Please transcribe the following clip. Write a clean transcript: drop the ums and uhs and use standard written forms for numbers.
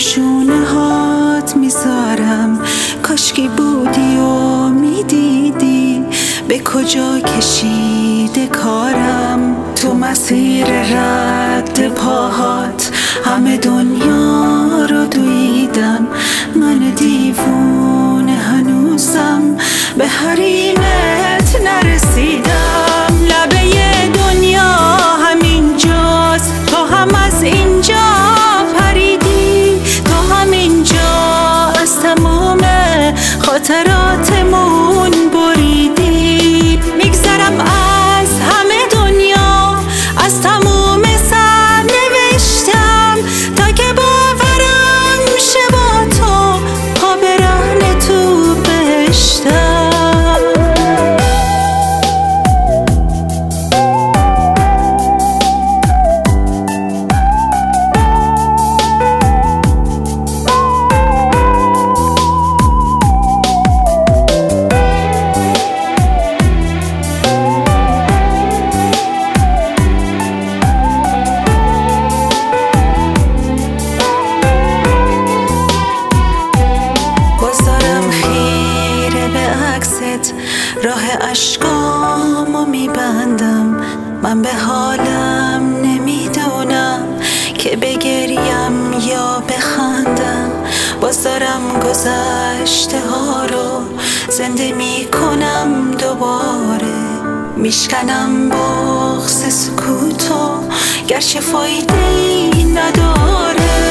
شونه هات میذارم، کاشکی بودی و میدیدی به کجا کشیده کارم. تو مسیر رد پاهات همه دنیا رو دویدم، من دیوونه هنوزم به حریمت نرسیدم. لبه دنیا همینجاست، تو هم از اینجا پریدی، تو همینجا از تمام خاطراتمون بریدی. میگذرم از همه دنیا، از تموم سرنوشتم، تا که باورم میشه با تو پا برهنه تو بهشتم. راه اشکامو میبندم، من به حالم نمیدونم که بگریم یا بخندم. باز دارم گذشته ها رو زنده میکنم دوباره، میشکنم بغض سکوتو گرچه فایده‌ای نداره.